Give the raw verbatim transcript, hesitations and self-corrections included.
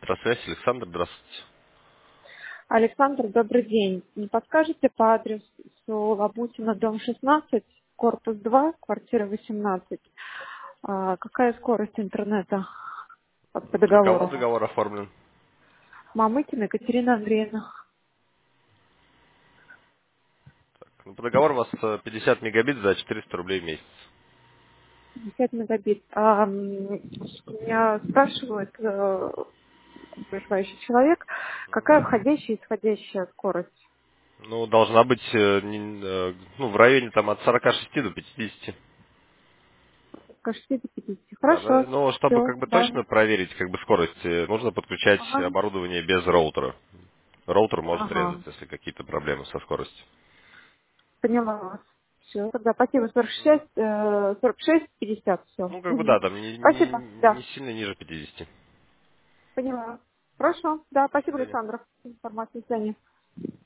Электросвязь, Александр, здравствуйте. Александр, добрый день. Не подскажете по адресу Лабутина, дом шестнадцать, корпус два, квартира восемнадцать, а, какая скорость интернета по, по Для кого договору? договор оформлен? Мамыкина Екатерина Андреевна. Ну, по договору у вас э, пятьдесят мегабит за четыреста рублей в месяц. пятьдесят мегабит. А, м, меня спрашивает э, проживающий человек, какая входящая и исходящая скорость? Ну, должна быть э, не- э, ну, в районе там от сорока шести до пятидесяти. Скажите до пятидесяти. Да, Хорошо, но но чтобы все, как бы да. точно проверить как бы скорость, э, нужно подключать Ага. оборудование без роутера. Роутер может Ага. резать, если какие-то проблемы со скоростью. Поняла вас. Все, тогда спасибо. сорок шесть, э, сорок шесть, пятьдесят, все. Ну, как бы да, там не, не, Спасибо, не да, сильно ниже пятидесяти. поняла. Хорошо, да, До спасибо, свидания. Александр, за информацию, до свидания.